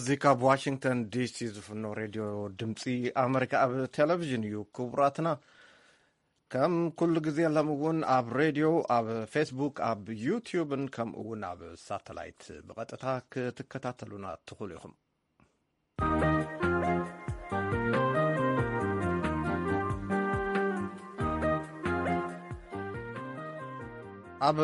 እዚካ በዋሽንግተን ዲሲ ዝፍኖ ሬድዮ ድምፂ ኣሜሪካ ኣብ ቴሌቪዥን እዩ። ክቡራትና ከም ኩሉ ግዜ ለምውን ኣብ ሬድዮ፣ ኣብ ፌስቡክ፣ ኣብ ዩቲዩብን ከምኡ እውን ኣብ ሳተላይት ብቐጥታ ክትከታተሉና ትኽእሉ ኢኹም። ኣብ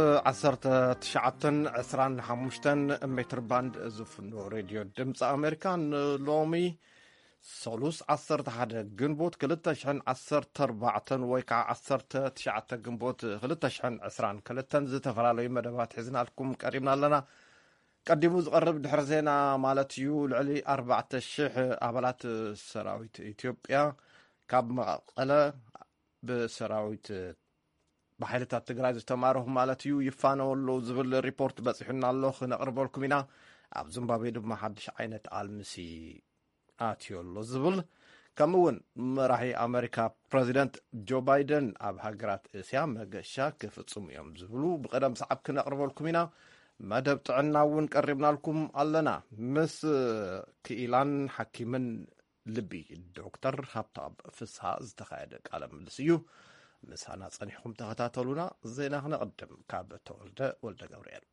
1925 ሜትር ባንድ ዝፍኖ ሬድዮ ድምፂ ኣሜሪካ ሎሚ ሶሉስ 11 ግንቦት 2014 ወይ ከዓ 19 ግንቦት 2022 ዝተፈላለዩ መደባት ሒዝናልኩም ቀሪብና ኣለና። ቀዲሙ ዝቐርብ ድሕሪ ዜና ማለት እዩ ልዕሊ 4,000 ኣባላት ሰራዊት ኢትዮጵያ ካብ መቐለ ብሰራዊት ብሓይልታት ትግራይ ዝተማርኹ ማለት እዩ ይፋነወሉ ዝብል ሪፖርት በፂሑና ኣሎ ክነቕርበልኩም ኢና። ኣብ ዚምባብዌ ድማ ሓድሽ ዓይነት ኣልምሲ ኣትዮሎ ዝብል ከምኡውን መራሒ ኣሜሪካ ፕረዚደንት ጆ ባይደን ኣብ ሃገራት እስያ መገሻ ክፍጽሙ እዮም ዝብሉ ብቀደም ሰዓብ ክነቕርበልኩም ኢና። መደብ ጥዕና እውን ቀሪብናልኩም ኣለና ምስ ክኢላን ሓኪምን ልቢ ዶክተር ሃብታብ ፍስሓ ዝተኻየደ ቃለ ምልልስ እዩ። ምሳና ጸኒሕኩም ተኸታተሉና። ዜና ክነቕድም ካብ ተወልደ ወልደ ገብርኤል።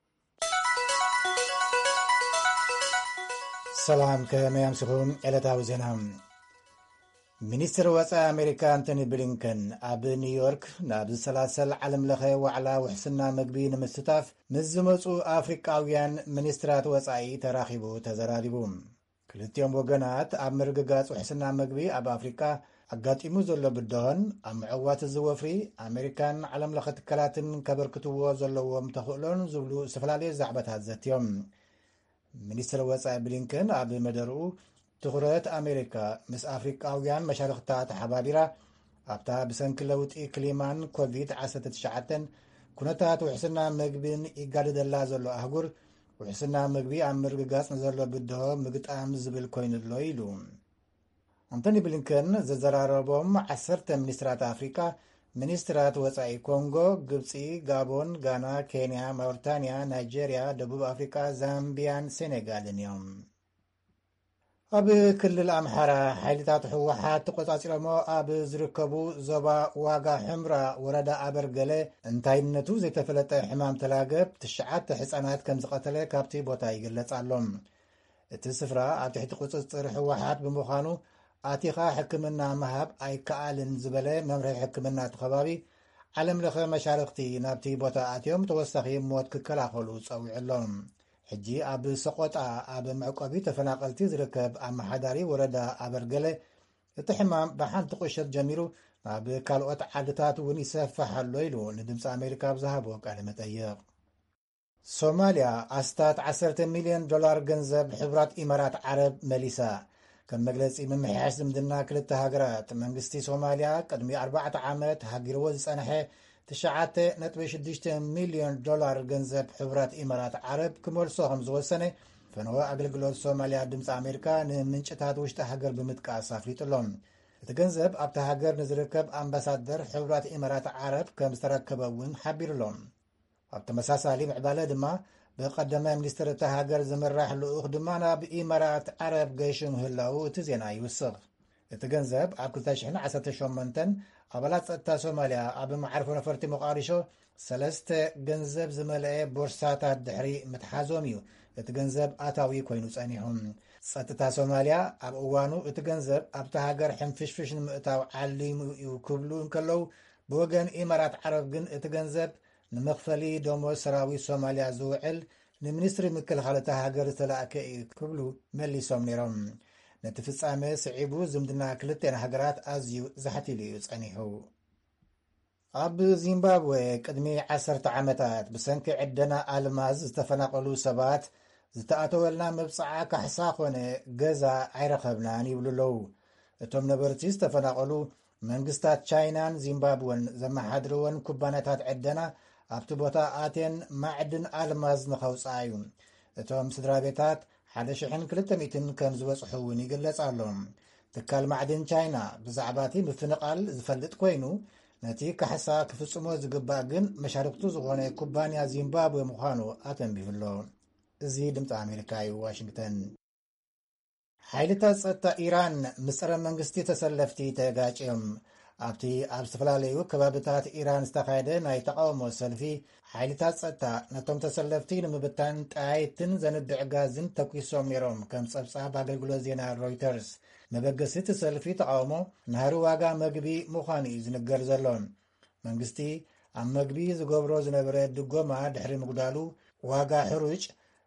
ሰላም ከመይ ኣምሲኹም። ዕለታዊ ዜና ሚኒስትር ወፃኢ ኣሜሪካ አንቶኒ ብሊንከን ኣብ ኒውዮርክ ናብ ዝሰላሰል ዓለም ለኸ ዋዕላ ውሕስና ምግቢ ንምስታፍ ምስ ዝመፁ ኣፍሪቃውያን ሚኒስትራት ወፃኢ ተራኺቡ ተዘራሪቡ። ክልቲኦም ወገናት ኣብ ምርግጋጽ ውሕስና ምግቢ ኣብ ኣፍሪቃ ኣጋጢሙ ዘሎ ብድሆን ኣብ ምዕዋት ዝወፍሪ ኣሜሪካን ዓለም ለኸ ትካላትን ከበርክትዎ ዘለዎም ተኽእሎን ዝብሉ ዝተፈላለዩ ዛዕባታት ዘትዮም። ሚኒስትር ወፃኢ ብሊንከን ኣብ መደርኡ ትኹረት ኣሜሪካ ምስ ኣፍሪቃውያን መሻርክታት ሓባቢራ ኣብታ ብሰንኪ ለውጢ ክሊማን ኮቪድ-19 ኩነታት ውሕስና ምግቢን ይጋድደላ ዘሎ ኣህጉር ውሕስና ምግቢ ኣብ ምርግጋጽ ንዘሎ ብድሆ ምግጣም ዝብል ኮይኑሎ ኢሉ። አንቶኒ ብሊንከን ዘዘራረቦም 10 ሚኒስትራት ኣፍሪቃ ሚኒስትራት ወፃኢ ኮንጎ፣ ግብፂ፣ ጋቦን፣ ጋና፣ ኬንያ፣ ማውሪታንያ፣ ናይጄርያ፣ ደቡብ ኣፍሪቃ፣ ዛምቢያን ሴኔጋልን እዮም። ኣብ ክልል ኣምሓራ ሓይልታት ሕወሓት ተቆጻጺሮሞ ኣብ ዝርከቡ ዞባ ዋጋ ሕምራ ወረዳ ኣበርገለ እንታይነቱ ዘይተፈለጠ ሕማም ተላገብ 9 ህፃናት ከም ዝቐተለ ካብቲ ቦታ ይግለጽ ኣሎም። እቲ ስፍራ ኣብ ትሕቲ ቁፅጽር ሕወሓት ብምዃኑ ኣቲኻ ሕክምና መሃብ ኣይከኣልን ዝበለ መምርሒ ሕክምና ተኸባቢ ዓለም ለኸ መሻርክቲ ናብቲ ቦታ ኣትዮም ተወሳኺ ሞት ክከላኸሉ ጸዊዕሎም። ሕጂ ኣብ ሰቆጣ ኣብ መዕቆቢ ተፈናቐልቲ ዝርከብ ኣመሓዳሪ ወረዳ ኣበርገለ እቲ ሕማም ብሓንቲ ቁሸት ጀሚሩ ናብ ካልኦት ዓድታት እውን ይሰፍሕ ኣሎ ኢሉ ንድምፂ ኣሜሪካ ብዝሃቦ ቃለ መጠይቕ። ሶማልያ ኣስታት $10 ሚልዮን ገንዘብ ሕቡራት ኢማራት ዓረብ መሊሳ። ከም መግለፂ ምምሕያሽ ዝምድና ክልተ ሃገራት መንግስቲ ሶማልያ ቅድሚ 4 ዓመት ሃጊርዎ ዝጸንሐ $9.6 ሚልዮን ገንዘብ ሕቡራት ኢማራት ዓረብ ክመልሶ ከም ዝወሰነ ፈነወ ኣገልግሎት ሶማልያ ድምፂ ኣሜሪካ ንምንጭታት ውሽጢ ሃገር ብምጥቃስ ኣፍሊጡሎም። እቲ ገንዘብ ኣብቲ ሃገር ንዝርከብ ኣምባሳደር ሕቡራት ኢማራት ዓረብ ከም ዝተረከበ እውን ሓቢሩሎም። ኣብ ተመሳሳሊ ምዕባለ ድማ ብቐደመ ሚኒስትር እቲ ሃገር ዝምራሕ ልኡኽ ድማ ናብ ኢማራት ዓረብ ገይሹ ምህላው እቲ ዜና ይውስኽ። እቲ ገንዘብ ኣብ 2018 ኣባላት ጸጥታ ሶማልያ ኣብ መዓርፎ ነፈርቲ ሞቃዲሾ 3 ገንዘብ ዝመልአ ቦርሳታት ድሕሪ ምትሓዞም እዩ እቲ ገንዘብ ኣታዊ ኮይኑ ጸኒሖም። ጸጥታ ሶማልያ ኣብ እዋኑ እቲ ገንዘብ ኣብቲ ሃገር ሕንፍሽፍሽ ንምእታው ዓሊሙ እዩ ክብሉ እንከለዉ ብወገን ኢማራት ዓረብ ግን እቲ ገንዘብ ንመኽፈሊ ደሞዝ ሰራዊት ሶማልያ ዝውዕል ንሚኒስትሪ ምክልኻል እታ ሃገር ዝተላእከ እዩ ክብሉ መሊሶም ነይሮም። ነቲ ፍጻሜ ስዒቡ ዝምድና ክልቴን ሃገራት ኣዝዩ ዘሓቲሉ እዩ ጸኒሑ። ኣብ ዚምባብዌ ቅድሚ 10 ዓመታት ብሰንኪ ዕደና ኣልማዝ ዝተፈናቐሉ ሰባት ዝተኣተወልና መብፅዓ ካሕሳ ኾነ ገዛ ኣይረኸብናን ይብሉ ኣለዉ። እቶም ነበርቲ ዝተፈናቐሉ መንግስታት ቻይናን ዚምባብወን ዘመሓድርወን ኩባንያታት ዕደና ኣብቲ ቦታ ኣቴን ማዕድን ኣልማዝ ንኸውፅኣ እዩ። እቶም ስድራ ቤታት 1,200 ከም ዝበጽሑ እውን ይግለጽ ኣሎ። ትካል ማዕድን ቻይና ብዛዕባ እቲ ምፍንቓል ዝፈልጥ ኮይኑ ነቲ ካሕሳ ክፍጽሞ ዝግባእ ግን መሻርክቱ ዝኾነ ኩባንያ ዚምባብዌ ምዃኑ ኣተንቢብሎ። እዚ ድምፂ ኣሜሪካ እዩ፣ ዋሽንግተን። ሓይልታት ጸጥታ ኢራን ምስረ መንግስቲ ተሰለፍቲ ተጋጭዮም ኣብቲ ኣብ ዝተፈላለዩ ከባቢታት ኢራን ዝተኻየደ ናይ ተቃውሞ ሰልፊ ሓይልታት ጸጥታ ነቶም ተሰለፍቲ ንምብታን ጣይትን ዘንብዕ ጋዝን ተኲሶም ነይሮም ከም ጸብጻብ ኣገልግሎት ዜና ሮይተርስ መበገሲ እቲ ሰልፊ ተቃውሞ ናህሪ ዋጋ መግቢ ምዃኑ እዩ ዝንገር ዘሎ መንግስቲ ኣብ መግቢ ዝገብሮ ዝነበረ ድጎማ ድሕሪ ምግዳሉ ዋጋ ሕሩጭ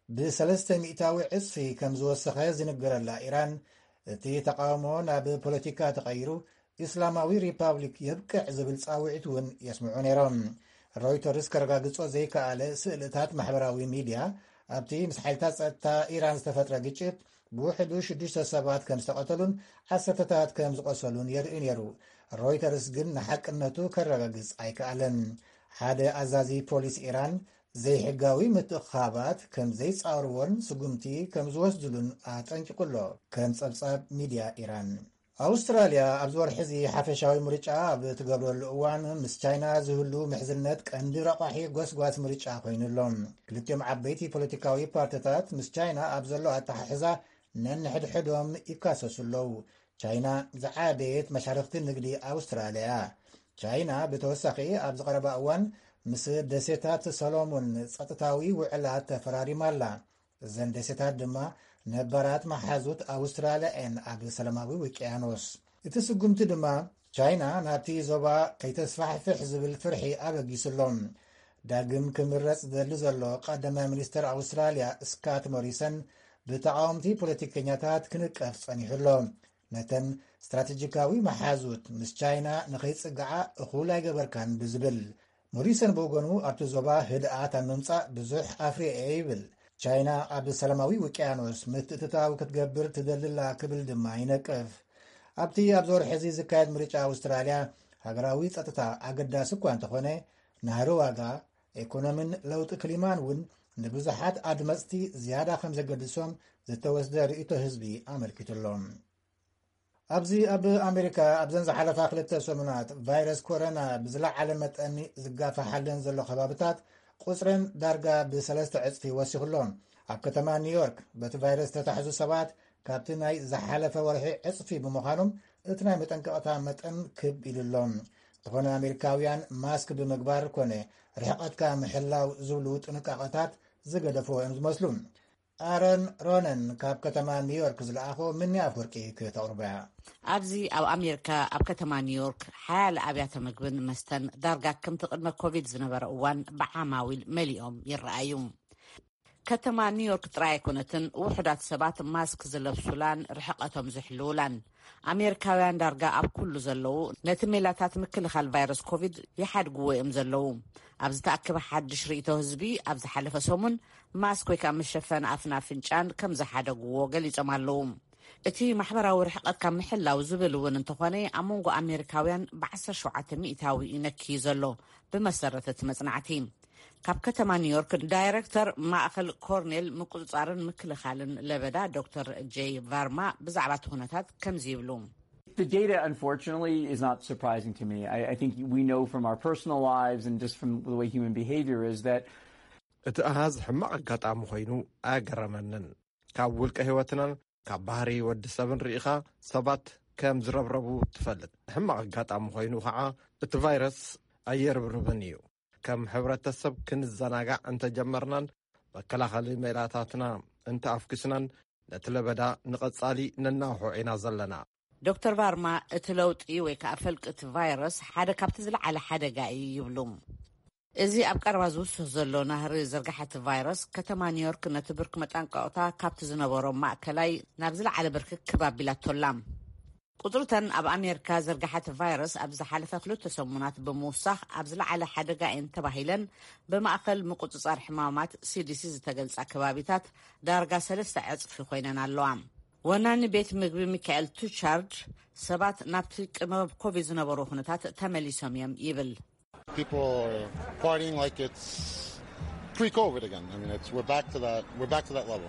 ብ300 ዕፅፊ ከም ዝወሰኸ ዝንገረላ ኢራን እቲ ተቃውሞ ናብ ፖለቲካ ተቐይሩ ኢስላማዊ ሪፐብሊክ የብቅዕ ዝብል ጻውዒት እውን የስምዑ ነይሮም ሮይተርስ ከረጋግጾ ዘይከኣለ ስእልታት ማሕበራዊ ሚድያ ኣብቲ ምስ ሓይልታት ጸጥታ ኢራን ዝተፈጥረ ግጭት ብውሕዱ 6 ሰባት ከም ዝተቐተሉን 10ታት ከም ዝቆሰሉን የርኢ ነይሩ ሮይተርስ ግን ንሓቅነቱ ከረጋግጽ ኣይከኣለን ሓደ ኣዛዚ ፖሊስ ኢራን ዘይሕጋዊ ምትእኻባት ከም ዘይጻርዎን ስጉምቲ ከም ዝወስድሉን ኣጠንቂቁሎ ከም ጸብጻብ ሚድያ ኢራን ኣውስትራልያ ኣብ ዝወርሒ እዚ ሓፈሻዊ ምርጫ ኣብ እትገብረሉ እዋን ምስ ቻይና ዝህሉ ምሕዝነት ቀንዲ ረቓሒ ጓስጓስ ምርጫ ኮይኑሎም ክልቲኦም ዓበይቲ ፖለቲካዊ ፓርቲታት ምስ ቻይና ኣብ ዘሎ ኣተሓሕዛ ነንሕድሕዶም ይካሰሱ ኣለዉ ቻይና ዝዓበየት መሻርክቲ ንግዲ ኣውስትራልያ ቻይና ብተወሳኺ ኣብ ዝቐረባ እዋን ምስ ደሴታት ሰሎሞን ጸጥታዊ ውዕላት ተፈራሪማ ኣላ እዘን ደሴታት ድማ ነባራት መሓዙት ኣውስትራልያ እየን ኣብ ሰላማዊ ውቅያኖስ እቲ ስጉምቲ ድማ ቻይና ናብቲ ዞባ ከይተስፋሕፍሕ ዝብል ፍርሒ ኣበጊሱሎም ዳግም ክምረጽ ዘሊ ዘሎ ቀዳማይ ሚኒስትር ኣውስትራልያ ስካት ሞሪሰን ብተቃወምቲ ፖለቲከኛታት ክንቀፍ ጸኒሑሎም ነተን ስትራቴጂካዊ መሓዙት ምስ ቻይና ንኸይጽግዓ እኹል ኣይገበርካን ብዝብል ሞሪሰን ብወገኑ ኣብቲ ዞባ ህድኣት ኣብ ምምጻእ ብዙሕ ኣፍሪኤ ይብል ቻይና ኣብ ሰላማዊ ውቅያኖስ ምትእትታዊ ክትገብር ትደልላ ክብል ድማ ይነቅፍ ኣብቲ ኣብ ዝወርሒ እዚ ዝካየድ ምርጫ ኣውስትራልያ ሃገራዊ ጸጥታ ኣገዳሲ እኳ እንተኾነ ናህሪ ዋጋ ኢኮኖሚን ለውጢ ክሊማን እውን ንብዙሓት ኣድመፅቲ ዝያዳ ከም ዘገድሶም ዝተወስደ ርእቶ ህዝቢ ኣመልኪቱሎም ኣብዚ ኣብ ኣሜሪካ ኣብዘን ዝሓለፋ 2 ሰሙናት ቫይረስ ኮሮና ብዝለዓለ መጠን ዝጋፋሓለን ዘሎ ከባቢታት ቁፅረን ዳርጋ ብ3 ዕፅፊ ወሲኹሎም ኣብ ከተማ ኒውዮርክ በቲ ቫይረስ ተታሕዙ ሰባት ካብቲ ናይ ዝሓለፈ ወርሒ ዕፅፊ ብምዃኖም እቲ ናይ መጠንቀቕታ መጠን ክብ ኢሉሎም ዝኾነ ኣሜሪካውያን ማስክ ብምግባር ኮነ ርሕቐትካ ምሕላው ዝብሉ ጥንቃቐታት ዝገደፎ እዮም ዝመስሉ ኣረን ሮነን ካብ ከተማ ኒውዮርክ ዝለኣኾ ምኒ ኣፍወርቂ ክተቕርበያ ኣብዚ ኣብ ኣሜሪካ ኣብ ከተማ ኒውዮርክ ሓያለ ኣብያተ ምግብን መስተን ዳርጋ ከምቲ ቅድመ ኮቪድ ዝነበረ እዋን ብዓማዊል መሊኦም ይረኣዩ ከተማ ኒውዮርክ ጥራይ ኣይኮነትን ውሕዳት ሰባት ማስክ ዝለብሱላን ርሕቐቶም ዝሕልውላን ኣሜሪካውያን ዳርጋ ኣብ ኩሉ ዘለዉ ነቲ ሜላታት ምክልኻል ቫይረስ ኮቪድ ይሓድግዎ እዮም ዘለዉ ኣብ ዝተኣከበ ሓድሽ ርእቶ ህዝቢ ኣብ ዝሓለፈ ሰሙን ማስክ ወይ ከዓ መሸፈን ኣፍና ፍንጫን ከም ዝሓደግዎ ገሊፆም ኣለዉ እቲ ማሕበራዊ ርሕቐትካ ምሕላው ዝብል እውን እንተኾነ ኣብ መንጎ ኣሜሪካውያን ብ17 ሚእታዊ ይነክዩ ዘሎ ብመሰረት እቲ መጽናዕቲ ካብ ከተማ ኒውዮርክ ዳይሬክተር ማእኸል ኮርኔል ምቁፅጻርን ምክልኻልን ለበዳ ዶክተር ጄይ ቫርማ ብዛዕባ እቲ ኩነታት ከምዚ ይብሉ The data, unfortunately, is not surprising to me. I think we know from our personal lives and just from the way human behavior is that እቲ ኣሃዝ ሕማቕ ኣጋጣሚ ኮይኑ ኣገረመንን ካብ ውልቀ ህይወትናን ካብ ባህሪ ወዲ ሰብን ርኢኻ ሰባት ከም ዝረብረቡ ትፈልጥ ሕማቕ ኣጋጣሚ ኮይኑ ከዓ እቲ ቫይረስ ኣየርብርብን እዩ ከም ሕብረተሰብ ክንዘናጋዕ እንተጀመርናን መከላኸሊ ሜላታትና እንተኣፍኪስናን ነቲ ለበዳ ንቐጻሊ ነናውሖ ኢና ዘለና ዶክተር ቫርማ እቲ ለውጢ ወይ ከዓ ፈልቅቲ ቫይረስ ሓደ ካብቲ ዝለዓለ ሓደጋ እዩ ይብሉ እዚ ኣብ ቀረባ ዝውስኽ ዘሎ ናህሪ ዘርጋሕቲ ቫይረስ ከተማ ኒውዮርክ ነቲ ብርኪ መጠንቀቕታ ካብቲ ዝነበሮም ማእከላይ ናብ ዝለዓለ ብርኪ ክባቢላቶላ ቁጥርተን ኣብ ኣሜሪካ ዘርጋሕቲ ቫይረስ ኣብ ዝሓለፈ 2 ሰሙናት ብምውሳኽ ኣብ ዝለዓለ ሓደጋ እየን ተባሂለን ብማእከል ምቁፅጻር ሕማማት CDC ዝተገልጻ ከባቢታት ዳርጋ 3 ዕፅፊ ኮይነን ኣለዋ ወናኒ ቤት ምግቢ ሚካኤል ቱቻርድ ሰባት ናብቲ ቅድመ ኮቪድ ዝነበሩ ኩነታት ተመሊሶም እዮም ይብል People are partying like it's pre-COVID again. I mean, we're back to that level.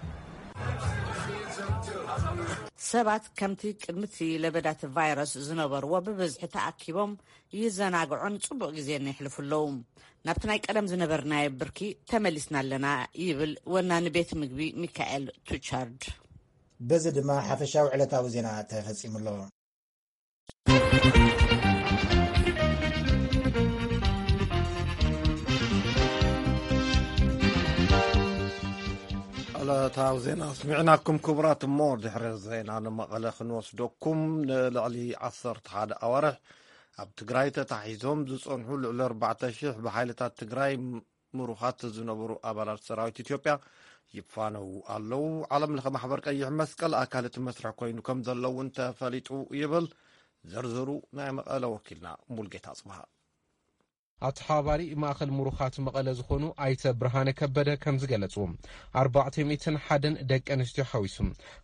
ሰባት ከምቲ ቅድሚቲ ለበዳት ቫይረስ ዝነበርዎ ብብዝሒ ተኣኪቦም ይዘናግዑን ጽቡቕ ግዜ የሕልፉለዉ ናብቲ ናይ ቀደም ዝነበርናዮ ብርኪ ተመሊስና ኣለና ይብል ወናኒ ቤት ምግቢ ሚካኤል ቱቻርድ በዚ ድማ ሓፈሻዊ ዕለታዊ ዜና ተፈጺሙሎ ዕለታዊ ዜና ስሚዕናኩም ክቡራት እሞ ድሕሪ ዜና ንመቐለ ክንወስደኩም ንልዕሊ 11 ኣዋርሕ ኣብ ትግራይ ተታሒዞም ዝጸንሑ ልዕሊ 4,000 ብሓይልታት ትግራይ ምሩኻት ዝነበሩ ኣባላት ሰራዊት ኢትዮጵያ ይፋነው ኣለው። ዓለም ለኸ ማሕበር ቀይሕ መስቀል ኣካል እቲ መስርሕ ኮይኑ ከም ዘለውን ተፈሊጡ ይብል። ዝርዝሩ ናይ መቐለ ወኪልና ሙልጌታ ጽባህ ኣተሓባሪ ማእኸል ምሩኻት መቐለ ዝኾኑ ኣይተ ብርሃነ ከበደ ከም ዝገለጹ 401 ደቂ ኣንስትዮ ሓዊሱ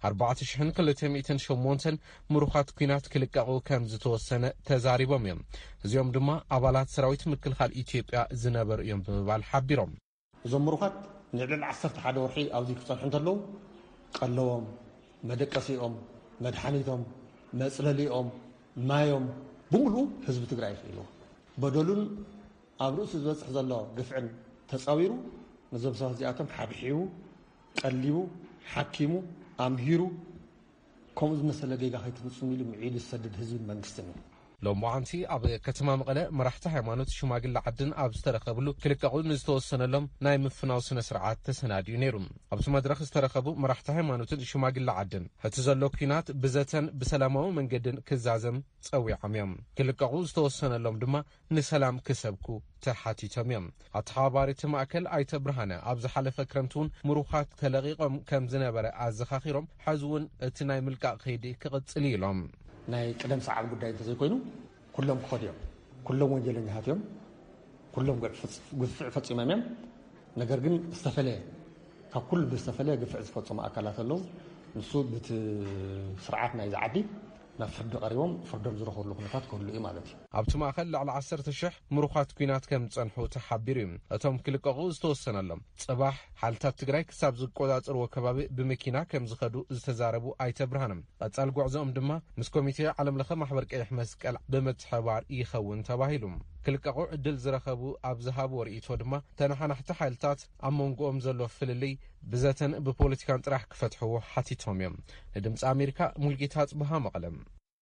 4208 ምሩኻት ኩናት ክልቀቑ ከም ዝተወሰነ ተዛሪቦም እዮም። እዚኦም ድማ ኣባላት ሰራዊት ምክልኻል ኢትዮጵያ ዝነበሩ እዮም ብምባል ሓቢሮም እዞም ምሩኻት ንልዕሊ 11 ወርሒ ኣብዚ ክጸንሑ እንተለዉ ቀለዎም፣ መደቀሲኦም፣ መድሓኒቶም፣ መጽለሊኦም፣ ማዮም ብምሉእ ህዝቢ ትግራይ ይኽእሉ በደሉን ኣብ ርእሱ ዝበጽሕ ዘሎ ግፍዕን ተጻዊሩ ነዞም ሰባት እዚኣቶም ሓብሒቡ ቀሊቡ ሓኪሙ ኣምሂሩ ከምኡ ዝመሰለ ጌጋ ከይትፍጽሙ ኢሉ ምዒሉ ዝሰድድ ህዝብን መንግስትን እዩ። ሎም ዋንቲ ኣብ ከተማ መቐለ መራሕቲ ሃይማኖት ሽማግለ ዓድን ኣብ ዝተረኸብሉ ክልቀቑ ንዝተወሰነሎም ናይ ምፍናው ስነ ስርዓት ተሰናድዩ ነይሩ። ኣብቲ መድረኽ ዝተረኸቡ መራሕቲ ሃይማኖትን ሽማግለ ዓድን እቲ ዘሎ ኩናት ብዘተን ብሰላማዊ መንገድን ክዛዘም ጸዊዖም እዮም። ክልቀቑ ዝተወሰነሎም ድማ ንሰላም ክሰብኩ ተሓቲቶም እዮም። ኣተሓባሪቲ ማእከል ኣይተ ብርሃነ ኣብ ዝሓለፈ ክረምቲ እውን ምሩኻት ተለቂቖም ከም ዝነበረ ኣዘኻኺሮም ሕዚ እውን እቲ ናይ ምልቃቕ ከይዲ ክቕጽል ኢሎም ናይ ቅደም ሰዓብ ጉዳይ እንተዘይኮይኑ ኩሎም ክኸዱ እዮም፣ ኩሎም ወንጀለኛታት እዮም፣ ኩሎም ግፍዕ ፈጺሞም እዮም። ነገር ግን ዝተፈለየ ካብ ኩሉ ብዝተፈለየ ግፍዕ ዝፈጽሙ ኣካላት ኣለዉ። ንሱ በቲ ስርዓት ናይ ዝዓዲ ናብ ፍርዲ ቀሪቦም ፍርዶም ዝረኽብሉ ኩነታት ክህሉ እዩ ማለት እዩ። ኣብቲ ማእኸል ልዕሊ 10,000 ምሩኻት ኩናት ከም ዝጸንሑ ተሓቢሩ እዩ። እቶም ክልቀቑ ዝተወሰነሎም ጽባሕ ሓልታት ትግራይ ክሳብ ዝቆጻጸርዎ ከባቢ ብመኪና ከም ዝኸዱ ዝተዛረቡ ኣይተ ብርሃንም ቀጻል ጉዕዞኦም ድማ ምስ ኮሚቴ ዓለም ለኸ ማሕበር ቀይሕ መስቀል ብምትሕብባር ይኸውን ተባሂሉ ክልቀቑ ዕድል ዝረኸቡ ኣብ ዝሃብዎ ርእይቶ ድማ ተነሓናሕቲ ሓይልታት ኣብ መንጎኦም ዘሎ ፍልልይ ብዘተን ብፖለቲካን ጥራሕ ክፈትሕዎ ሓቲቶም እዮም። ንድምፂ ኣሜሪካ ሙልጌታ ጽባህ መቐለም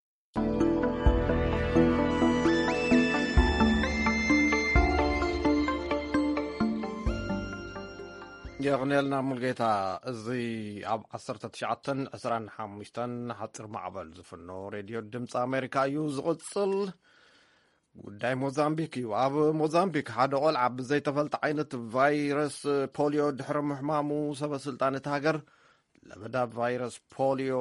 የቕኔልና ሙልጌታ እዚ ኣብ 1925 ሓፂር ማዕበል ዝፍኖ ሬድዮ ድምፂ ኣሜሪካ እዩ። ዝቕጽል ጉዳይ ሞዛምቢክ እዩ። ኣብ ሞዛምቢክ ሓደ ቆልዓ ብዘይተፈልጠ ዓይነት ቫይረስ ፖሊዮ ድሕሪ ምሕማሙ ሰበስልጣን እቲ ሃገር ለበዳ ቫይረስ ፖሊዮ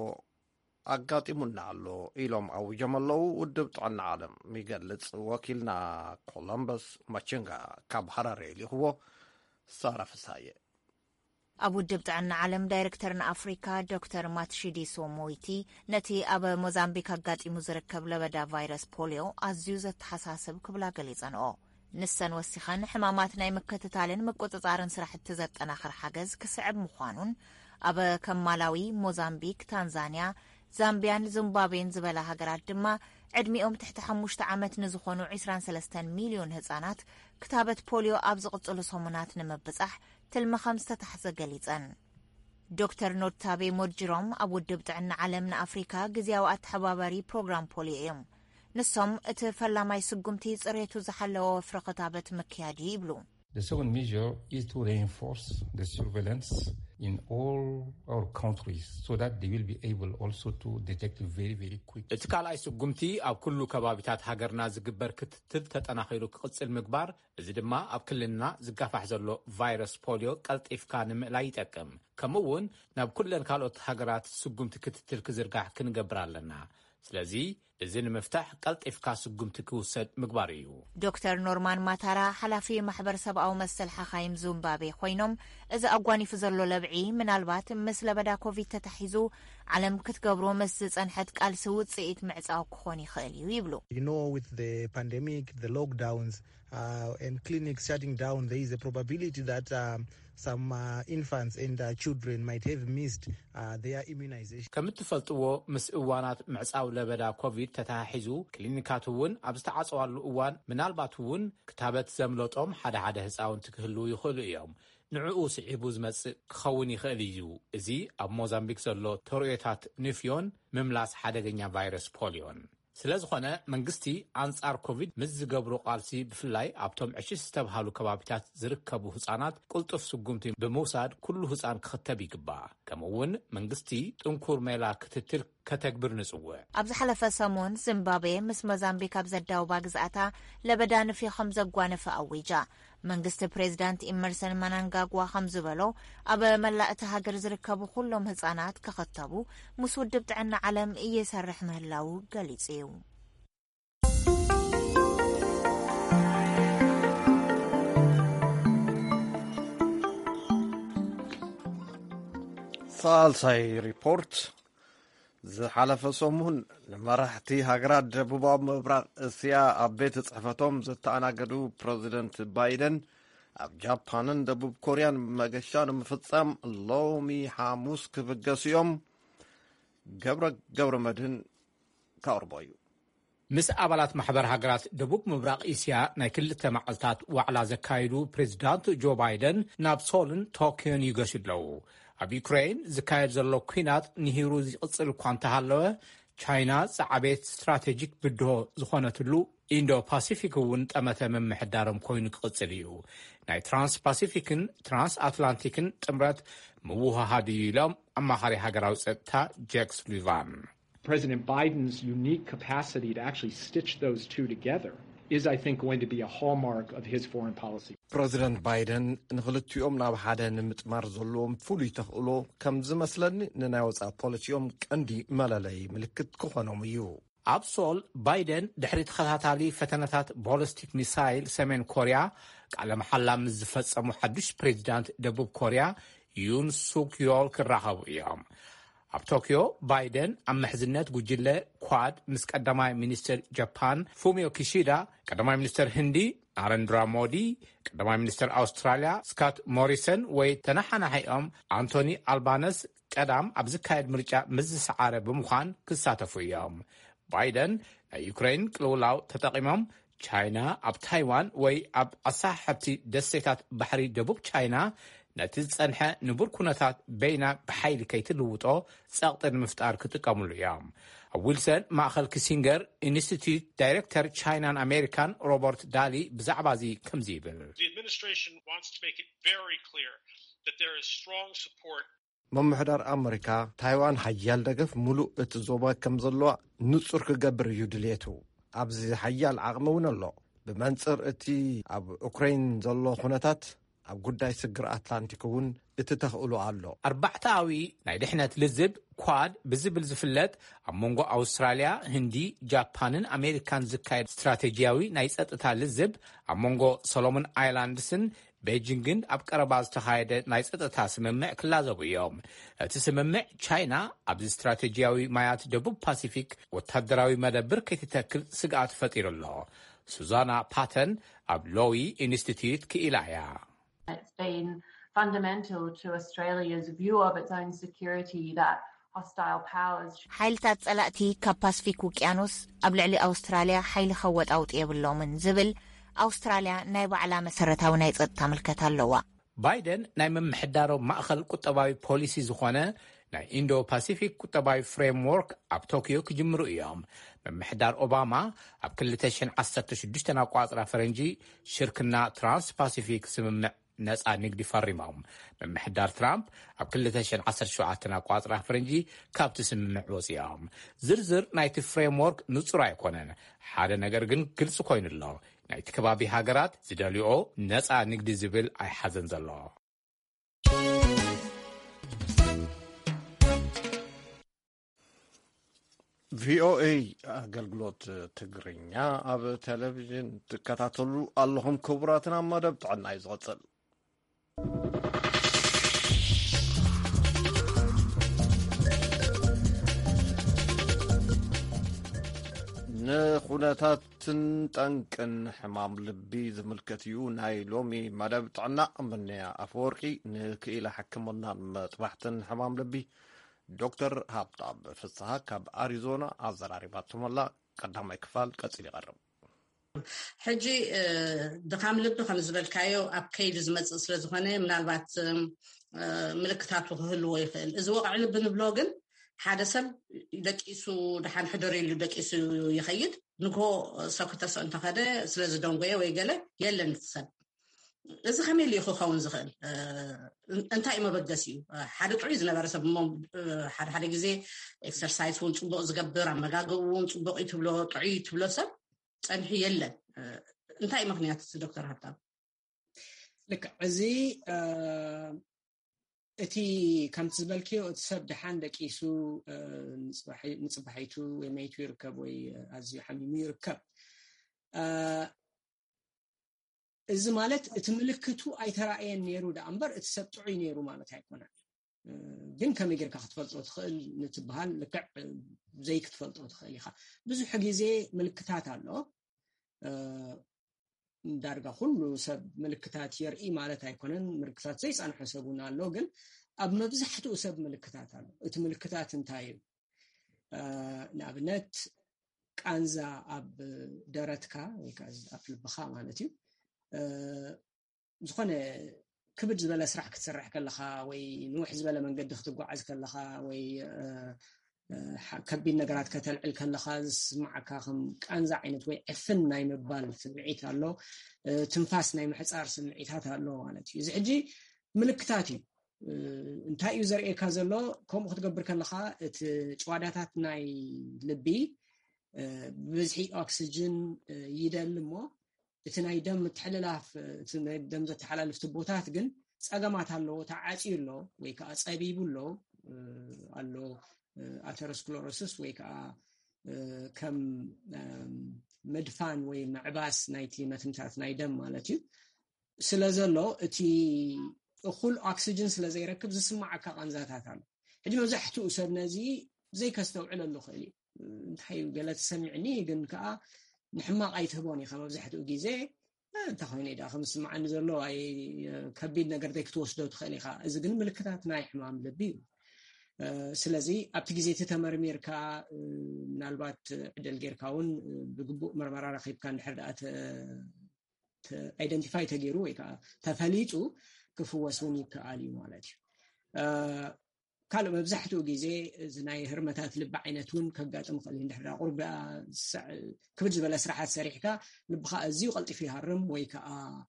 ኣጋጢሙና ኣሎ ኢሎም ኣውጆም ኣለዉ። ውድብ ጥዕና ዓለም ይገልጽ። ወኪልና ኮሎምበስ ማቸንጋ ካብ ሃራሬ ልኽዎ ሳራ ፍሳየ ኣብ ውድብ ጥዕና ዓለም ዳይሬክተር ንኣፍሪካ ዶክተር ማትሺዲሶ ሞይቲ ነቲ ኣብ ሞዛምቢክ ኣጋጢሙ ዝርከብ ለበዳ ቫይረስ ፖሊዮ ኣዝዩ ዘተሓሳስብ ክብላ ገሊጸንኦ ንሰን ወሲኸን ሕማማት ናይ ምክትታልን ምቁፅጻርን ስራሕቲ ዘጠናኽር ሓገዝ ክስዕብ ምዃኑን ኣብ ከም ማላዊ፣ ሞዛምቢክ፣ ታንዛንያ፣ ዛምቢያን ዚምባብዌን ዝበላ ሃገራት ድማ ዕድሚኦም ትሕቲ 5 ዓመት ንዝኾኑ 23 ሚልዮን ህጻናት ክታበት ፖሊዮ ኣብ ዝቕጽሉ ሰሙናት ንምብጻሕ ትልሚ ከም ዝተታሕዘ ገሊጸን። ዶክተር ኖታቤ ሞድጅሮም ኣብ ውድብ ጥዕና ዓለም ንኣፍሪካ ግዝያዊ ኣተሓባባሪ ፕሮግራም ፖሊዮ እዮም። ንሶም እቲ ፈላማይ ስጉምቲ ጽሬቱ ዝሓለወ ወፍሪ ክታበት ምክያድ ይብሉ። The second measure is to reinforce the surveillance in all our countries so that they will be able also to detect very, very quick. እቲ ካልኣይ ስጉምቲ ኣብ ኩሉ ከባቢታት ሃገርና ዝግበር ክትትል ተጠናኺሩ ክቕጽል ምግባር፣ እዚ ድማ ኣብ ክልልና ዝጋፋሕ ዘሎ ቫይረስ ፖሊዮ ቀልጢፍካ ንምእላይ ይጠቅም። ከምኡውን ናብ ኩለን ካልኦት ሃገራት ስጉምቲ ክትትል ክዝርጋሕ ክንገብር ኣለና። ስለዚ እዚ ንምፍታሕ ቀልጢፍካ ስጉምቲ ክውሰድ ምግባር እዩ። ዶክተር ኖርማን ማታራ ሓላፊ ማሕበር ሰብኣዊ መሰል ሓኻይም ዚምባብዌ ኮይኖም እዚ ኣጓኒፉ ዘሎ ለብዒ ምናልባት ምስ ለበዳ ኮቪድ ተታሒዙ ዓለም ክትገብሮ ምስ ዝጸንሐት ቃልሲ ውጽኢት ምዕጻው ክኾን ይኽእል እዩ ይብሉ። You know, with the pandemic, the lockdowns and clinics shutting down, there is a probability that some infants and children might have missed their immunization. ከም እትፈልጥዎ ምስ እዋናት ምዕጻው ለበዳ ኮቪድ ተታሒዙ ክሊኒካት እውን ኣብ ዝተዓጸዋሉ እዋን ምናልባት እውን ክታበት ዘምለጦም ሓደ ህፃውንቲ ክህልው ይኽእሉ እዮም። ንዕኡ ስዒቡ ዝመጽእ ክኸውን ይኽእል እዩ። እዚ ኣብ ሞዛምቢክ ዘሎ ተርእዮታት ንፍዮን ምምላስ ሓደገኛ ቫይረስ ፖሊዮን ስለ ዝኾነ መንግስቲ ኣንጻር ኮቪድ ምስ ዝገብሩ ቃልሲ ብፍላይ ኣብቶም ዕሽስ ዝተባሃሉ ከባቢታት ዝርከቡ ህፃናት ቁልጡፍ ስጉምቲ ብምውሳድ ኩሉ ህፃን ክኽተብ ይግባእ። ከምኡውን መንግስቲ ጥንኩር ሜላ ክትትል ከተግብር ንጽውዕ። ኣብ ዝሓለፈ ሰሙን ዚምባብዌ ምስ ሞዛምቢክ ኣብ ዘዳውባ ግዝኣታ ለበዳ ንፍዮ ከም ዘጓነፈ ኣዊጃ መንግስቲ ፕሬዚዳንት ኢመርሰን መናንጋጓ ከም ዝበሎ ኣብ መላእቲ ሃገር ዝርከቡ ኩሎም ህፃናት ክኽተቡ ምስ ውድብ ጥዕና ዓለም እየሰርሕ ምህላው ገሊጹ እዩ። ሳልሳይ ሪፖርት ዝሓለፈ ሰሙን ንመራሕቲ ሃገራት ደቡባዊ ምብራቕ እስያ ኣብ ቤት ጽሕፈቶም ዝተኣናገዱ ፕሬዚደንት ባይደን ኣብ ጃፓንን ደቡብ ኮርያን መገሻ ንምፍጻም ሎሚ ሓሙስ ክብገሱ እዮም። ገብረ መድህን ካቕርቦ እዩ። ምስ ኣባላት ማሕበር ሃገራት ደቡብ ምብራቕ እስያ ናይ ክልተ መዓልታት ዋዕላ ዘካይዱ ፕሬዚዳንት ጆ ባይደን ናብ ሶልን ቶኪዮን ይገሹ ኣለዉ። ኣብ ዩክሬን ዝካየድ ዘሎ ኩናት ንሂሩ ዝቕጽል እኳ እንተሃለወ ቻይና ጸዓቤት ስትራቴጂክ ብድሆ ዝኾነትሉ ኢንዶ ፓሲፊክ እውን ጠመተ መምሕዳሮም ኮይኑ ክቕጽል እዩ። ናይ ትራንስ ፓሲፊክን ትራንስ አትላንቲክን ጥምረት ምውህሃድ እዩ ኢሎም ኣማኻሪ ሃገራዊ ጸጥታ ጄክ ሱሊቫን President Biden's unique capacity to actually stitch those two together is, I think, going to be a hallmark of his foreign policy. President Biden ንኽልቲኦም ናብ ሓደ ንምጥማር ዘለዎም ፍሉይ ተኽእሎ ከም ዝመስለኒ ንናይ ወፃኢ ፖሊሲኦም ቀንዲ መለለይ ምልክት ክኾኖም እዩ። ኣብ ሶል ባይደን ድሕሪ ተኸታታሊ ፈተነታት ቦሊስቲክ ሚሳይል ሰሜን ኮርያ ቃለ መሓላ ምስ ዝፈጸሙ ሓዱሽ ፕሬዚዳንት ደቡብ ኮርያ ዩን ሱክ ዮል ክራኸቡ እዮም። ኣብ ቶኪዮ ባይደን ኣብ ምሕዝነት ጉጅለ ኳድ ምስ ቀዳማይ ሚኒስትር ጃፓን ፉሚዮ ኪሺዳ፣ ቀዳማይ ሚኒስትር ህንዲ ናሬንድራ ሞዲ፣ ቀዳማይ ሚኒስትር ኣውስትራልያ ስካት ሞሪሰን ወይ ተናሓናሒኦም አንቶኒ አልባነስ ቀዳም ኣብ ዝካየድ ምርጫ ምስ ዝሰዓረ ብምዃን ክሳተፉ እዮም። ባይደን ናይ ዩክሬን ቅልውላው ተጠቒሞም ቻይና ኣብ ታይዋን ወይ ኣብ ኣሳሕብቲ ደሴታት ባሕሪ ደቡብ ቻይና ነቲ ዝጸንሐ ንቡር ኩነታት በይና ብሓይሊ ከይትልውጦ ጸቕጢ ንምፍጣር ክጥቀሙሉ እዮም። ኣብ ዊልሰን ማእኸል ኪሲንገር ኢንስቲትዩት ዳይሬክተር ቻይናን ኣሜሪካን ሮበርት ዳሊ ብዛዕባ እዚ ከምዚ ይብል መምሕዳር ኣሜሪካ ታይዋን ሓያል ደገፍ ሙሉእ እቲ ዞባ ከም ዘለዋ ንጹር ክገብር እዩ ድልየቱ። ኣብዚ ሓያል ዓቕሚ እውን ኣሎ። ብመንጽር እቲ ኣብ ኡክራይን ዘሎ ኩነታት ኣብ ጉዳይ ስግር ኣትላንቲክ እውን እቲ ተኽእሎ ኣሎ። ኣርባዕታዊ ናይ ድሕነት ልዝብ ኳድ ብዝብል ዝፍለጥ ኣብ መንጎ ኣውስትራልያ፣ ህንዲ፣ ጃፓንን ኣሜሪካን ዝካየድ ስትራቴጂያዊ ናይ ጸጥታ ልዝብ ኣብ መንጎ ሰሎሞን ኣይላንድስን ቤጂንግን ኣብ ቀረባ ዝተኻየደ ናይ ጸጥታ ስምምዕ ክላዘቡ እዮም። እቲ ስምምዕ ቻይና ኣብዚ ስትራቴጂያዊ ማያት ደቡብ ፓሲፊክ ወታደራዊ መደብር ከይትተክል ስግኣት ፈጢሩ ኣሎ። ሱዛና ፓተን ኣብ ሎዊ ኢንስቲትዩት ክኢላ እያ It's been fundamental to Australia's view of its own security that hostile powers ሓይልታት ጸላእቲ ካብ ፓስፊክ ውቅያኖስ ኣብ ልዕሊ ኣውስትራልያ ሓይሊ ኸወጣውጥ የብሎምን ዝብል ኣውስትራልያ ናይ ባዕላ መሰረታዊ ናይ ጸጥታ ምልከታ ኣለዋ። ባይደን ናይ መምሕዳሮም ማእኸል ቁጠባዊ ፖሊሲ ዝኾነ ናይ ኢንዶ ፓሲፊክ ቁጠባዊ ፍሬምወርክ ኣብ ቶኪዮ ክጅምሩ እዮም። መምሕዳር ኦባማ ኣብ 2016 ኣቋጽራ ፈረንጂ ሽርክና ትራንስ ፓሲፊክ ስምምዕ ነፃ ንግዲ ፈሪሞም። መምሕዳር ትራምፕ ኣብ 2017 ኣቋጽራ ፈረንጂ ካብቲ ስምምዕ ወፂኦም። ዝርዝር ናይቲ ፍሬምወርክ ንጹር ኣይኮነን። ሓደ ነገር ግን ግልጽ ኮይኑ ኣሎ። ናይቲ ከባቢ ሃገራት ዝደልዮ ነፃ ንግዲ ዝብል ኣይሓዘን ዘሎ። ቪኦኤ ኣገልግሎት ትግርኛ ኣብ ቴሌቭዥን ትከታተሉ ኣለኹም። ክቡራትና መደብ ጥዕና እዩ ዝቕጽል። ንኹነታትን ጠንቅን ሕማም ልቢ ዝምልከት እዩ ናይ ሎሚ መደብ ጥዕና። እምንያ ኣፈወርቂ ንክኢላ ሕክምናን መጥባሕትን ሕማም ልቢ ዶክተር ሃብታም ፍስሓ ካብ ኣሪዞና ኣዘራሪባቶመላ ቀዳማይ ክፋል ቀፂል ይቐርብ። ሕጂ ድኻም ልቢ ከም ዝበልካዮ ኣብ ከይዲ ዝመጽእ ስለ ዝኾነ ምናልባት ምልክታቱ ክህልዎ ይኽእል እዚ ወቕዒ ልቢ ንብሎ ግን ሓደ ሰብ ደቂሱ ድሓን ሕደር ኢሉ ደቂሱ ይኸይድ ንጎ ሰኩተስ እንተኸደ ስለ ዝደንጎየ ወይ ገለ የለን ሰብ እዚ ከመይ ኢሉ ክኸውን ዝኽእል እንታይ መበገስ እዩ ሓደ ጥዑይ ዝነበረ ሰብ ሓደ ግዜ ኤክሰርሳይዝ እውን ፅቡቅ ዝገብር ኣመጋግቡ እውን ፅቡቅ እዩ ትብሎ ጥዑይ ትብሎ ሰብ ፀንሒ የለን እንታይ ምክንያት ዶክተር ሃብታም ልክ እዚ እቲ ከምቲ ዝበልክዮ እቲ ሰብ ድሓን ደቂሱ ንፅባሒቱ ወይ መይቱ ይርከብ ወይ ኣዝዩ ሓሚሙ ይርከብ እዚ ማለት እቲ ምልክቱ ኣይተራእየን ነይሩ ዳ እምበር እቲ ሰብ ጥዑይ ነይሩ ማለት ኣይኮነን ግን ከመይ ጌርካ ክትፈልጦ ትኽእል ንትበሃል ልክዕ ዘይክትፈልጦ ትኽእል ኢኻ ብዙሕ ግዜ ምልክታት ኣሎ ዳርጋ ኩሉ ሰብ ምልክታት የርኢ ማለት ኣይኮነን ምልክታት ዘይፃንሖ ሰብ እውን ኣሎ ግን ኣብ መብዛሕትኡ ሰብ ምልክታት ኣሎ እቲ ምልክታት እንታይ እዩ ንኣብነት ቃንዛ ኣብ ደረትካ ወይ ከዓ ኣብ ልብኻ ማለት እዩ ዝኾነ ክብድ ዝበለ ስራሕ ክትሰርሕ ከለኻ ወይ ንውሕ ዝበለ መንገዲ ክትጓዓዝ ከለኻ ወይ ከቢድ ነገራት ከተልዕል ከለኻ ዝስማዓካ ከም ቃንዛ ዓይነት ወይ ዕፍን ናይ ምባል ስምዒት ኣሎ ትንፋስ ናይ ምሕፃር ስምዒታት ኣሎ ማለት እዩ እዚ ሕጂ ምልክታት እዩ እንታይ እዩ ዘርእየካ ዘሎ ከምኡ ክትገብር ከለኻ እቲ ጭዋዳታት ናይ ልቢ ብብዝሒ ኦክሲጅን ይደል እሞ እቲ ናይ ደም ምትሕልላፍ እቲ ናይ ደም ዘተሓላልፍ ትቦታት ግን ፀገማት ኣለዎ ተዓፂሎ ወይ ከዓ ፀቢቡሎ ኣሎ አተሮስክለሮሲስ ወይ ከዓ ከም መድፋን ወይ ምዕባስ ናይቲ መትንታት ናይ ደም ማለት እዩ ስለዘሎ እቲ እኹል ኦክሲጅን ስለ ዘይረክብ ዝስማዓካ ቃንዛታት ኣሎ ሕጂ መብዛሕትኡ ሰብ ነዚ ዘይከስተውዕለሉ ክእል እንታይ ገለ ተሰሚዕኒ ግን ከዓ ንሕማቕ ኣይትህቦን ኢኻ መብዛሕትኡ ግዜ እንታይ ኮይኑ ኢዳ ከም ዝስማዓኒ ዘሎ ኣይ ከቢድ ነገር ዘይክትወስዶ ትኽእል ኢኻ እዚ ግን ምልክታት ናይ ሕማም ልቢ እዩ ስለዚ ኣብቲ ግዜ ተመርሚርካ ምናልባት ዕድል ጌርካ እውን ብግቡእ ምርመራ ረኺብካ እንድሕር ደኣ ኣይደንቲፋይ ተገይሩ ወይ ከዓ ተፈሊጡ ክፍወስ እውን ይከኣል እዩ ማለት እዩ ካልእ መብዛሕትኡ ግዜ እዚ ናይ ህርመታት ልቢ ዓይነት እውን ከጋጥም ክእል እንድሕር ደኣ ቁርብ ክብድ ዝበለ ስራሓት ሰሪሕካ ልብኻ ኣዝዩ ቀልጢፉ ይሃርም ወይ ከዓ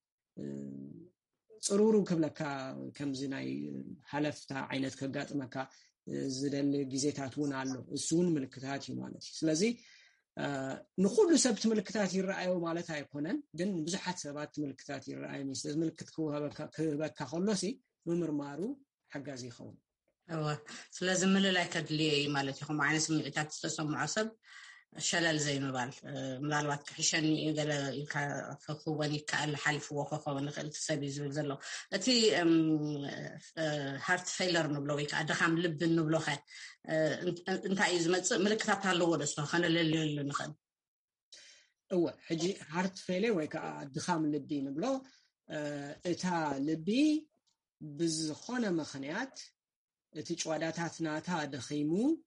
ፅሩሩ ክብለካ ከምዚ ናይ ሓለፍታ ዓይነት ከጋጥመካ ዝደሊ ግዜታት እውን ኣሎ እሱ እውን ምልክታት እዩ ማለት እዩ ስለዚ ንኩሉ ሰብ ምልክታት ይረኣዩ ማለት ኣይኮነን ግን ብዙሓት ሰባት ምልክታት ይረኣዩ ስለዚ ምልክት ክህበካ ከሎሲ ምምርማሩ ሓጋዚ ይኸውን ስለዚ ምልላይ ከድልየ እዩ ማለት እዩ ከምኡ ዓይነት ስምዒታት ዝተሰምዖ ሰብ ሸለል ዘይምባል ምናልባት ክሕሸኒ ገለ ኢልካ ክኸውን ይከኣል ሓሊፍዎ ክኸውን ይኽእል እቲ ሰብ እዩ ዝብል ዘሎ እቲ ሃርት ፌይለር ንብሎ ወይ ከዓ ድኻም ልቢ ንብሎ ኸ እንታይ እዩ ዝመፅእ ምልክታት ኣለዎ ደስ ከነለልየሉ ንኽእል እወ ሕጂ ሃርት ፌይለር ወይ ከዓ ድኻም ልቢ ንብሎ እታ ልቢ ብዝኾነ ምኽንያት እቲ ጭዋዳታት ናታ ደኺሙ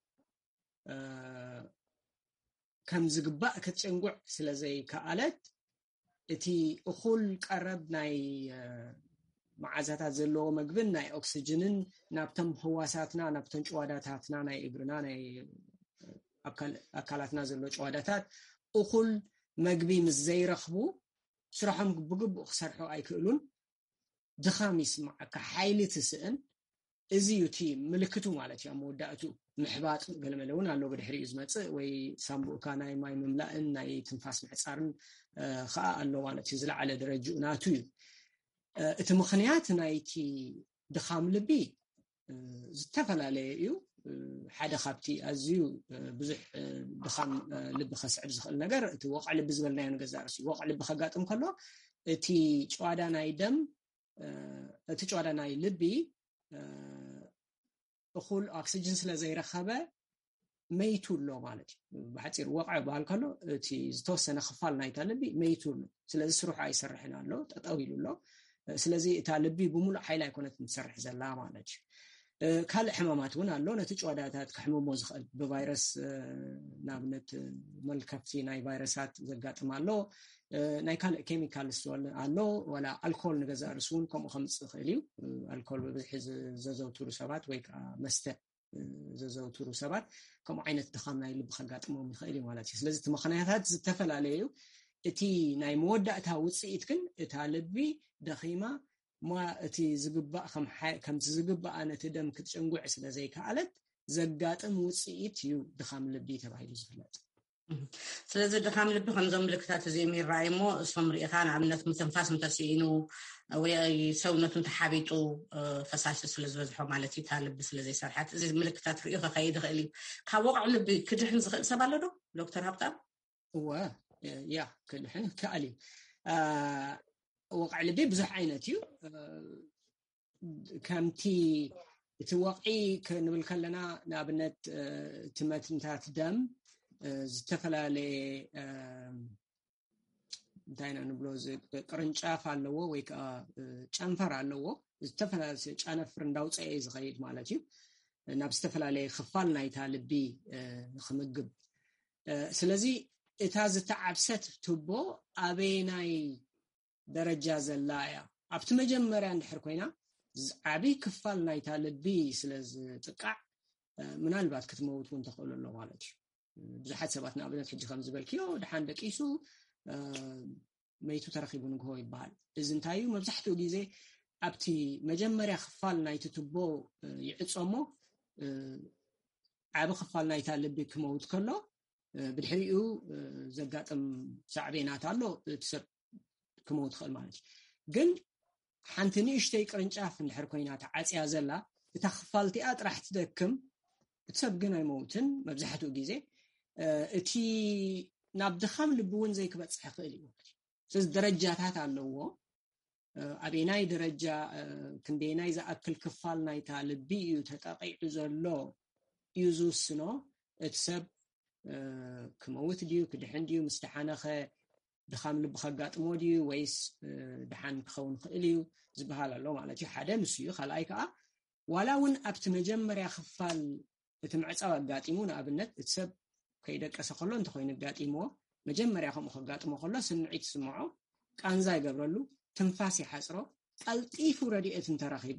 ከም ዝግባእ ክትጭንጉዕ ስለዘይከኣለት እቲ እኹል ቀረብ ናይ መዓዛታት ዘለዎ መግብን ናይ ኦክሲጅንን ናብቶም ህዋሳትና ናብቶም ጭዋዳታትና ናይ እግርና ናይ ኣካላትና ዘሎ ጭዋዳታት እኹል መግቢ ምስ ዘይረኽቡ ስራሖም ብግቡእ ክሰርሑ ኣይክእሉን ድኻም ይስማዓካ ሓይሊ ትስእን እዚ እቲ ምልክቱ ማለት እዩ መወዳእቱ ምሕባጥ ገለመለ እውን ኣሎ ብድሕሪኡ ዝመፅእ ወይ ሳምቡእካ ናይ ማይ ምምላእን ናይ ትንፋስ ምሕፃርን ከዓ ኣሎ ማለት እዩ ዝለዓለ ደረጃኡ ናቱ እዩ እቲ ምኽንያት ናይቲ ድኻም ልቢ ዝተፈላለየ እዩ ሓደ ካብቲ ኣዝዩ ብዙሕ ድኻም ልቢ ከስዕብ ዝኽእል ነገር እቲ ወቕዒ ልቢ ዝበልናዮ ንገዛርስ እዩ ወቕዒ ልቢ ከጋጥም ከሎ እቲ ጨዋዳ ናይ ደም እቲ ጨዋዳ ናይ ልቢ እኹል ኦክሲጅን ስለ ዘይረኸበ መይቱ ኣሎ ማለት እዩ ብሓፂር ወቕዒ በሃል ከሎ እቲ ዝተወሰነ ክፋል ናይታ ልቢ መይቱ ኣሎ ስለዚ ስሩሑ ኣይሰርሕን ኣሎ ጠጠው ኢሉ ኣሎ ስለዚ እታ ልቢ ብሙሉእ ሓይሊ ኣይኮነት ትሰርሕ ዘላ ማለት እዩ ካልእ ሕማማት እውን ኣሎ ነቲ ጨዋዳታት ክሕምሞ ዝኽእል ብቫይረስ ንኣብነት መልከፍቲ ናይ ቫይረሳት ዘጋጥም ኣሎ ናይ ካልእ ኬሚካልስ ኣሎ ወላ ኣልኮል ንገዛእ ርእሱ እውን ከምኡ ከምፅእ ይኽእል እዩ ኣልኮል ብብዝሒ ዘዘውትሩ ሰባት ወይ ከዓ መስተ ዘዘውትሩ ሰባት ከምኡ ዓይነት ድኻም ናይ ልቢ ከጋጥሞም ይኽእል እዩ ማለት እዩ ስለዚ እቲ ምኽንያታት ዝተፈላለዩ እቲ ናይ መወዳእታ ውፅኢት ግን እታ ልቢ ደኺማ እቲ ዝግባእ ከምቲ ዝግባእ ነቲ ደም ክትጭንጉዕ ስለ ዘይከኣለት ዘጋጥም ውፅኢት እዩ ድኻም ልቢ ተባሂሉ ዝፍለጥ ስለዚ ድኻም ልቢ ከምዞም ምልክታት እዚኦም ይረኣዩ እሞ እሶም ሪኢኻ ንኣብነት ምትንፋስ እንተስኢኑ ወይ ሰውነቱ እንተሓቢጡ ፈሳሲ ስለ ዝበዝሖ ማለት እዩ እታ ልቢ ስለ ዘይሰርሓት እዚ ምልክታት ሪኢኻ ከይድ ይኽእል እዩ ካብ ወቕዒ ልቢ ክድሕን ዝኽእል ሰብ ኣሎ ዶ ዶክተር ሃብታም እወ ያ ክድሕን ከኣል እዩ ወቕዒ ልቢ ብዙሕ ዓይነት እዩ ከምቲ እቲ ወቕዒ ክንብል ከለና ንኣብነት እቲ መትንታት ደም ዝተፈላለየ እንታይ ኢና ንብሎ ቅርንጫፍ ኣለዎ ወይ ከዓ ጨንፈር ኣለዎ ዝተፈላለየ ጨነፍር እንዳውፅአ ዝኸይድ ማለት እዩ ናብ ዝተፈላለየ ክፋል ናይታ ልቢ ክምግብ ስለዚ እታ ዝተዓብሰት ትቦ ኣበየናይ ደረጃ ዘላ እያ ኣብቲ መጀመርያ እንድሕር ኮይና ዓብይ ክፋል ናይታ ልቢ ስለ ዝጥቃዕ ምናልባት ክትመውት እውን ተኽእሉ ኣሎ ማለት እዩ ብዙሓት ሰባት ንኣብነት ሕጂ ከም ዝበልክዮ ድሓን ደቂሱ መይቱ ተረኺቡ ንግሆ ይበሃል እዚ እንታይ እዩ መብዛሕትኡ ግዜ ኣብቲ መጀመርያ ክፋል ናይቲ ትቦ ይዕፆሞ ዓብ ክፋል ናይታ ልቢ ክመውት ከሎ ብድሕሪኡ ዘጋጥም ሳዕቤናት ኣሎ እቲ ሰብ ክመውት ክእል ማለት እዩ ግን ሓንቲ ንእሽተይ ቅርንጫፍ እንድሕር ኮይና ተዓፅያ ዘላ እታ ክፋልቲኣ ጥራሕ ትደክም እቲ ሰብ ግን ኣይመውትን መብዛሕትኡ ግዜ እቲ ናብ ድኻም ልቢ እውን ዘይክበፅሕ ይኽእል እዩ ስለዚ ደረጃታት ኣለዎ ኣበየናይ ደረጃ ክንደየናይ ዝኣክል ክፋል ናይታ ልቢ እዩ ተጠቂዑ ዘሎ እዩ ዝውስኖ እቲ ሰብ ክመውት ድዩ ክድሕን ድዩ ምስ ድሓነኸ ድኻም ልቢ ከጋጥሞ ድዩ ወይስ ድሓን ክኸውን ክእል እዩ ዝበሃል ኣሎ ማለት እዩ ሓደ ምስ እዩ ካልኣይ ከዓ ዋላ እውን ኣብቲ መጀመርያ ክፋል እቲ ምዕፃው ኣጋጢሙ ንኣብነት እቲ ሰብ ከይደቀሰ ከሎ እንተኮይኑ ኣጋጢምዎ መጀመርያ ከምኡ ከጋጥሞ ከሎ ስምዒት ስምዖ ቃንዛ ይገብረሉ ትንፋስ ይሓፅሮ ቀልጢፉ ረድኤት እንተረኺቡ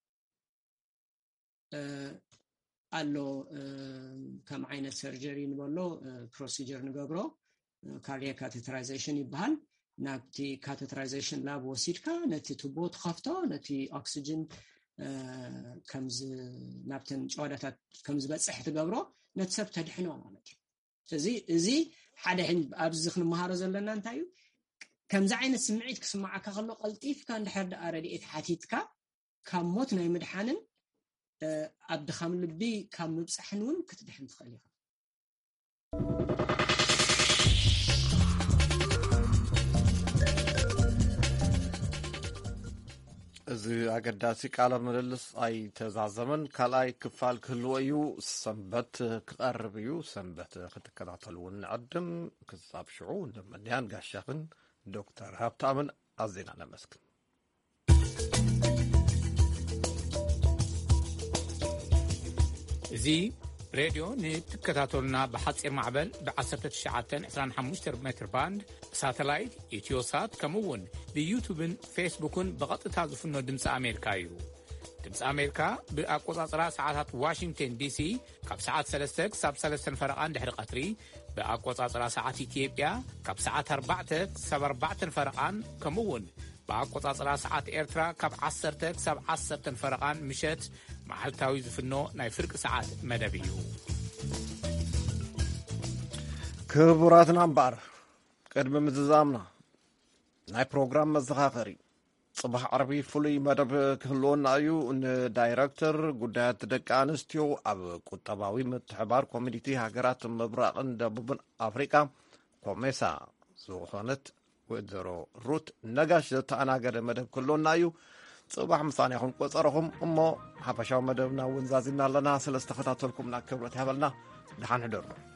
ኣሎ ከም ዓይነት ሰርጀሪ ንበሎ ፕሮሲጀር ንገብሮ ካርዲያክ ካቴተራይዜሽን ይበሃል ናብቲ ካቴተራይዜሽን ላብ ወሲድካ ነቲ ቱቦ ትኸፍቶ ነቲ ኦክሲጅን ከምዝ ናብተን ጨዋዳታት ከምዝበፅሕ ትገብሮ ነቲ ሰብ ተድሕኖ ማለት እዩ ስለዚ እዚ ሓደ ኣብዚ ክንመሃሮ ዘለና እንታይ እዩ ከምዚ ዓይነት ስምዒት ክስማዓካ ከሎ ቀልጢፍካ እንድሕር ደኣ ረድኤት ሓቲትካ ካብ ሞት ናይ ምድሓንን ኣብ ድኻም ልቢ ካብ ምብፃሕን እውን ክትድሕን ትኽእል ኢኻ እዚ ኣገዳሲ ቃለ ምልልስ ኣይተዛዘመን ካልኣይ ክፋል ክህልዎ እዩ ሰንበት ክቐርብ እዩ ሰንበት ክትከታተሉ እውን ንዕድም ክሳብ ሽዑ ንመንያን ጋሻኽን ዶክተር ሃብታምን ኣዜና ነመስክን እዚ ሬድዮ ንትከታተሉና ብሓፂር ማዕበል ብ1925 ሜትር ባንድ ሳተላይት ኢትዮሳት ከምኡውን ብዩቱብን ፌስቡክን ብቐጥታ ዝፍኖ ድምፂ ኣሜሪካ እዩ ድምፂ ኣሜሪካ ብኣቆፃፅራ ሰዓታት ዋሽንግተን ዲሲ ካብ ሰዓት 3 ክሳብ 3 ፈረቓን ድሕሪ ቀትሪ ብኣቆፃፅራ ሰዓት ኢትዮጵያ ካብ ሰዓት 4 ክሳብ 4 ፈረቓን ከምኡውን ብኣቆፃፅራ ሰዓት ኤርትራ ካብ 10 ክሳብ 10 ፈረቓን ምሸት መዓልታዊ ዝፍኖ ናይ ፍርቂ ሰዓት መደብ እዩ ክቡራትና እምበኣር ቅድሚ ምዝዛምና ናይ ፕሮግራም መዘኻኸሪ ጽባሕ ዓርቢ ፍሉይ መደብ ክህልወና እዩ ንዳይረክተር ጉዳያት ደቂ ኣንስትዮ ኣብ ቁጠባዊ ምትሕባር ኮሚኒቲ ሃገራት ምብራቕን ደቡብን ኣፍሪቃ ኮሜሳ ዝኾነት ወይዘሮ ሩት ነጋሽ ዝተኣናገደ መደብ ክህልወና እዩ ጽባሕ ምሳና ይኹን ቆፀረኹም እሞ ሓፈሻዊ መደብና እውን ዛዚምና ኣለና ስለ ዝተኸታተልኩምና ክብረት ይሃበልና ድሓን ሕደሩ